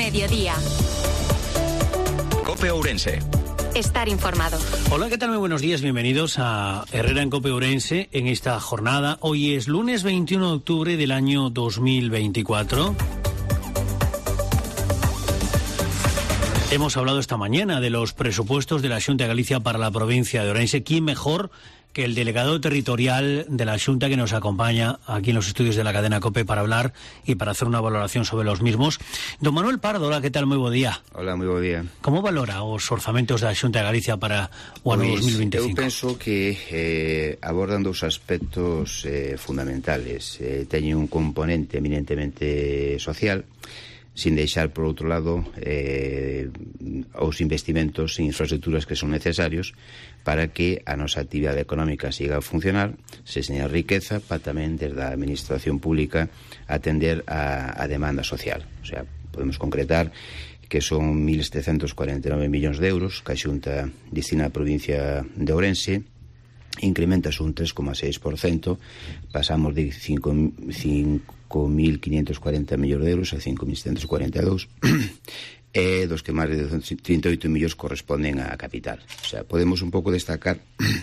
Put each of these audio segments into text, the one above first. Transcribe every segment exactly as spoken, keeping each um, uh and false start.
mediodía. COPE Ourense. Estar informado. Hola, ¿qué tal? Muy buenos días, bienvenidos a Herrera en COPE Ourense en esta jornada. Hoy es lunes veintiuno de octubre del año dos mil veinticuatro. Hemos hablado esta mañana de los presupuestos de la Xunta de Galicia para la provincia de Ourense. ¿Quién mejor que el delegado territorial de la Xunta que nos acompaña aquí en los estudios de la cadena COPE para hablar y para hacer una valoración sobre los mismos? Don Manuel Pardo, hola, ¿qué tal? Muy bo día. Hola, moi bo día. Como valora os orzamentos da Xunta de Galicia para o ano Pois, dos mil veinticinco? Eu penso que eh, abordan dous aspectos eh, fundamentales. Eh, teñen un componente eminentemente social, sin deixar, por outro lado, eh, os investimentos en infraestructuras que son necesarios para que a nosa actividade económica siga a funcionar, se seña riqueza para tamén, desde a administración pública, atender a, a demanda social. O sea, podemos concretar que son mil setecientos cuarenta e nove millóns de euros que a Xunta destina á provincia de Ourense, incrementas un tres coma seis por cento, pasamos de cinco mil quinientos cuarenta millóns de euros a cinco mil setecientos cuarenta e dous, e dos que máis de trinta e oito millóns corresponden á capital. O sea, podemos un pouco destacar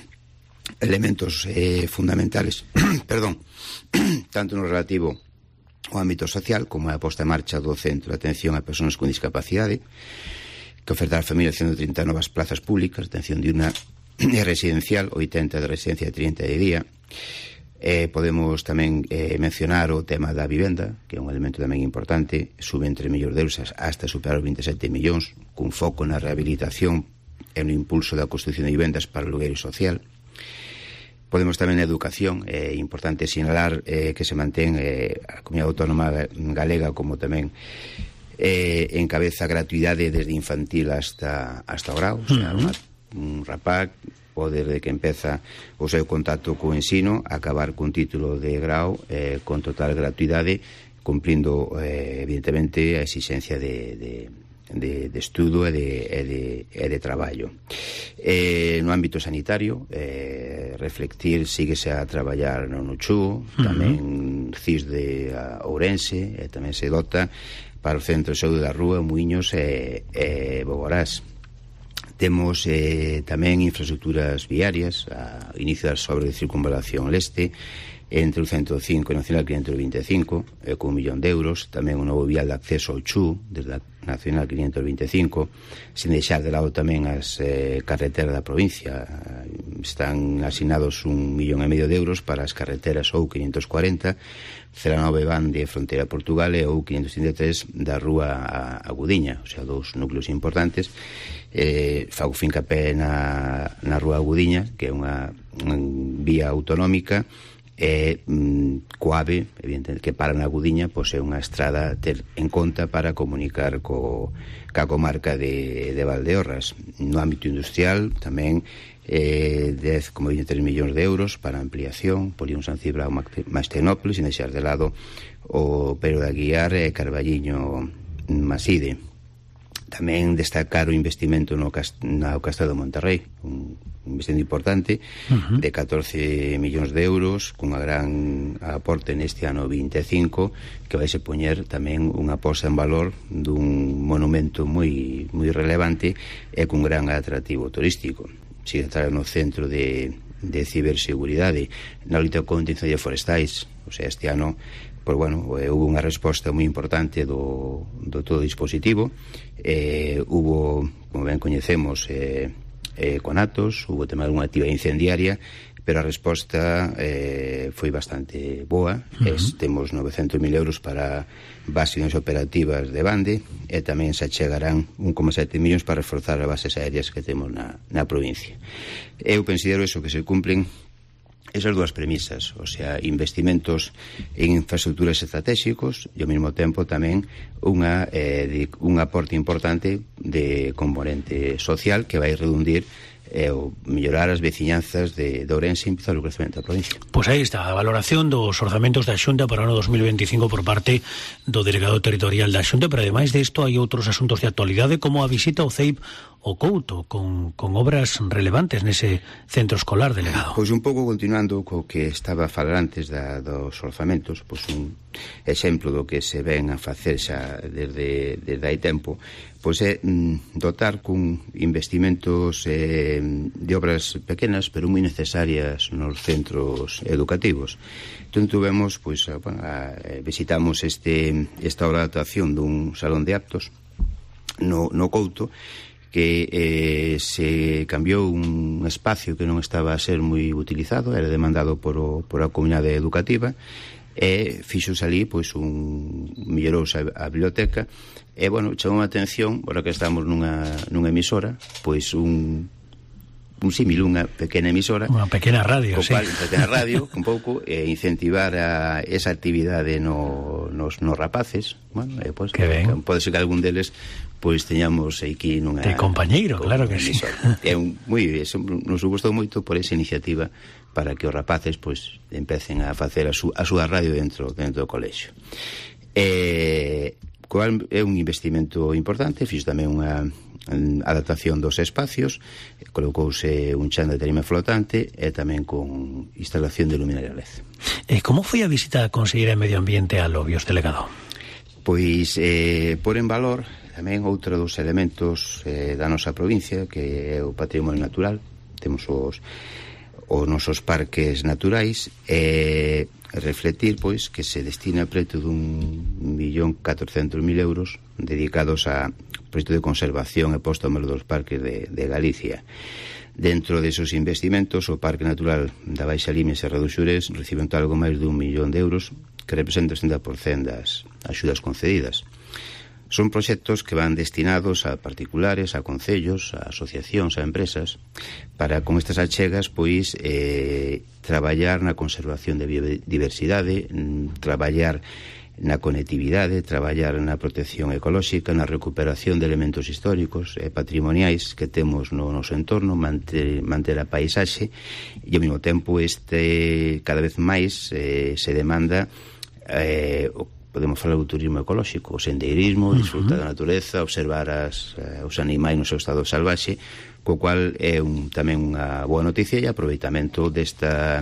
elementos eh, fundamentales perdón, tanto no relativo ao ámbito social como a posta en marcha do Centro de Atención a Persoas con Discapacidade, que oferta a familia ciento trinta novas plazas públicas, atención de unha residencial, oitenta de residencia e trinta de día. Eh, podemos tamén eh, mencionar o tema da vivenda, que é un elemento tamén importante, suben tres millóns de euros hasta superar os veintisiete millóns, cun foco na rehabilitación e no impulso da construcción de vivendas para o lugueiro social. Podemos tamén na educación, é eh, importante sinalar eh, que se mantén eh, a Comunidade Autónoma Galega como tamén eh, encabeza a gratuidade desde infantil hasta, hasta o grau, o sea, uh-huh. un rapaz pode, desde que empeza o seu contacto co ensino, acabar cun título de grau eh, con total gratuidade, cumplindo eh, evidentemente a exigencia de, de, de, de estudo e de, e de, e de traballo. Eh, no ámbito sanitario, eh, reflectir, síguese a traballar no Nuchú, tamén uh-huh. C I S de Ourense, e tamén se dota para o Centro de Saúde da Rúa, Muiños e, e Bogorás. Temos eh, tamén infraestructuras viarias, a inicio das obras de circunvalación leste entre o ciento cinco e o Nacional quinhentos veinticinco, eh, con un millón de euros, tamén un novo vial de acceso ao Chú desde a Nacional quinhentos veinticinco, sin deixar de lado tamén as eh, carreteras da provincia. Están asignados un millón e medio de euros para as carreteras ou quinhentos cuarenta, cero nove van de fronteira a Portugal e ou quinhentos trinta e tres da Rúa a, a Gudiña, o sea, dous núcleos importantes. Eh, fago fincapé na, na Rúa Gudiña, que é unha, unha vía autonómica, e mm, coave, evidentemente, que para na Gudiña, pois é unha estrada a ter en conta para comunicar co, ca comarca de, de Valdeorras. No ámbito industrial, tamén eh, dez coma veintitrés millóns de euros para ampliación, Polígono San Cibrao máis Tecnópolis, sin deixar de lado o Pero da Guiar e Carballiño Maside. Tamén destacar o investimento no, cast no Castelo de Monterrey, un investimento importante, uh-huh. de catorce millóns de euros, cunha gran aporte neste ano vinte e cinco, que vai se poñer tamén unha posta en valor dun monumento moi, moi relevante e cun gran atractivo turístico. Si entrar no centro de, de ciberseguridade, na loita contra incendios forestais, o sea, este ano, pois bueno, eh, hubo unha resposta moi importante do, do todo dispositivo, eh, hubo, como ben coñecemos, eh, eh, conatos, hubo tamén unha actividade incendiaria, pero a resposta eh, foi bastante boa. Uh-huh. es, temos novecentos mil euros para bases operativas de bande e tamén se achegarán un coma sete millóns para reforzar as bases aéreas que temos na, na provincia. Eu considero eso, que se cumplen esas dúas premisas, o sea, investimentos en infraestructuras estratégicos e ao mesmo tempo tamén unha, eh, de, un aporte importante de componente social que vai redundir e o mellorar as veciñanzas de, de Ourense e empezar o crecemento da provincia. Pois aí está, a valoración dos orzamentos da Xunta para o ano dos mil veinticinco por parte do delegado territorial da Xunta, pero ademais de isto hai outros asuntos de actualidade como a visita ao C E I P o Couto, con, con obras relevantes nese centro escolar, delegado. Pois un pouco continuando co que estaba a falar antes da, dos orzamentos, pois un exemplo do que se ven a facer xa desde, desde hai tempo, pois é mm, dotar con investimentos eh, de obras pequenas pero moi necesarias nos centros educativos. Entón tuvemos, pois, bueno, a, visitamos este, esta obra de actuación dun salón de actos no, no Couto, que eh, se cambiou un espacio que non estaba a ser moi utilizado, era demandado por, o, por a comunidade educativa, e fixos ali, pois, un mellorouse a, a biblioteca, e, bueno, chamou a atención, agora que estamos nunha, nunha emisora, pois un un símil, unha pequena emisora, unha pequena radio, sí. Unha pequena radio, un pouco, e incentivar a esa actividade no, nos, nos rapaces, bueno, e, pois, que ben. Pode ser que algún deles pois teñamos aquí nunha... De compañeiro, claro que sí. É un, moi, eso, nos gustou moito por esa iniciativa para que os rapaces pois empecen a facer a, su, a súa radio dentro, dentro do colexio. E, cual é un investimento importante, fiz tamén unha adaptación dos espacios, colocouse un chan de tarima flotante e tamén con instalación de luminaria L E D. E como foi a visita a conselleira de Medio Ambiente a Lobios, delegado? Pois eh, por en valor tamén outro dos elementos eh, da nosa provincia, que é o patrimonio natural. Temos os, os nosos parques naturais, e refletir, pois, que se destina preto dun millón catorcentos mil euros dedicados a proxecto de conservación e posto a malo dos parques de, de Galicia. Dentro desos investimentos, o Parque Natural da Baixa Limia e Serra do Xurés recibe un algo máis dun millón de euros, que representa o sesenta por cento das axudas concedidas. Son proxectos que van destinados a particulares, a concellos, a asociacións, a empresas, para con estas achegas, pois, eh, traballar na conservación de biodiversidade, traballar na conectividade, traballar na protección ecolóxica, na recuperación de elementos históricos e patrimoniais que temos no noso entorno, manter, manter a paisaxe, e ao mesmo tempo este cada vez máis eh, se demanda eh, podemos falar do turismo ecolóxico, o sendeirismo, disfrutar da natureza, observar as, eh, os animais no seu estado salvaxe, co cual é un, tamén unha boa noticia e aproveitamento desta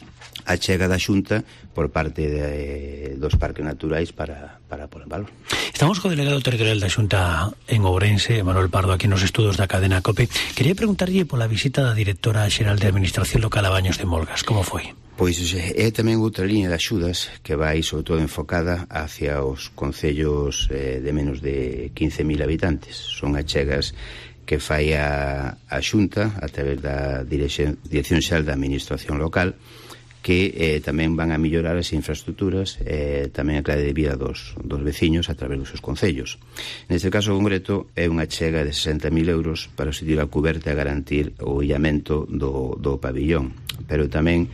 achega da Xunta por parte de, dos parques naturais para, para pôr en valor. Estamos co delegado territorial da Xunta en Ourense, Manuel Pardo, aquí nos estudos da cadena COPE. Quería preguntarlle pola visita da directora xeral de Administración Local a Baños de Molgas. Como foi? Pois é tamén outra liña de axudas que vai sobre todo enfocada hacia os concellos eh, de menos de quince mil habitantes. Son achegas que fai a, a Xunta a través da Dirección, Dirección Xeral da Administración Local, que eh, tamén van a mellorar as infraestructuras e eh, tamén a clave de vida dos, dos veciños a través dos seus concellos. Neste caso concreto é unha chega de sesenta mil euros para substituir a cuberta e garantir o illamento do, do pabillón, pero tamén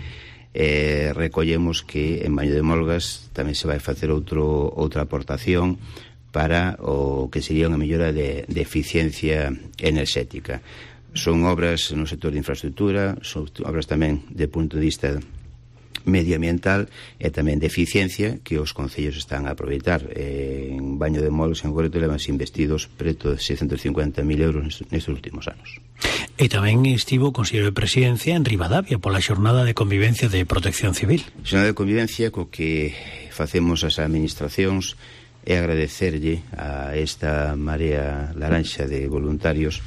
eh, recollemos que en Baño de Molgas tamén se vai facer outro, outra aportación para o que sería unha mellora de, de eficiencia enerxética. Son obras no sector de infraestructura, son obras tamén de punto de vista medioambiental e tamén de eficiencia que os concellos están a aproveitar. Eh, en Baño de Molgas, en concreto, levan investidos preto de seiscentos cincuenta mil euros nestes últimos anos. E tamén estivo o Conselleiro de Presidencia en Ribadavia pola xornada de convivencia de Protección Civil. Xornada de convivencia co que facemos as administracións é agradecerlle a esta marea laranxa de voluntarios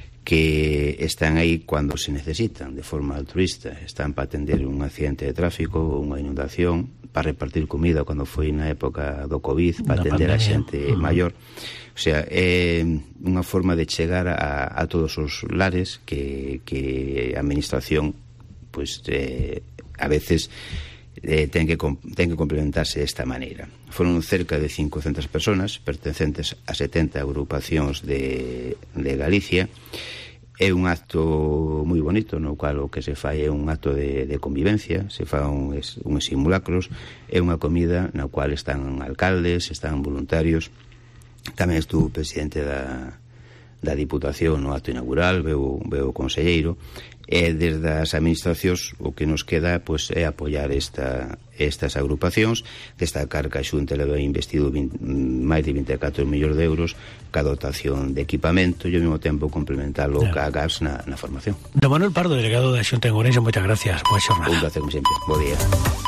que están aí cando se necesitan, de forma altruista. Están para atender un accidente de tráfico, unha inundación, para repartir comida cando foi na época do COVID, para atender a xente uh-huh. maior. O sea, é unha forma de chegar a, a todos os lares que, que a administración pues, eh, a veces eh, ten, que, ten que complementarse desta maneira. Foron cerca de cincocentas personas pertencentes a setenta agrupacións de, de Galicia. É un acto moi bonito no cual o que se fai é un acto de, de convivencia, se fa un, un simulacros, é unha comida na cual están alcaldes, están voluntarios, tamén estuvo o presidente da, da Diputación no acto inaugural, veo, veo o conselleiro, e desde as administracións o que nos queda pois, é apoiar esta, estas agrupacións, destacar que a Xunta leva investido veinte, máis de vinte e catro millóns de euros ca dotación de equipamento e ao mesmo tempo complementalo claro. ca gas na, na formación. Don Manuel Pardo, delegado da Xunta en Ourense, moitas gracias, boa xornada. Un placer como sempre, bo día.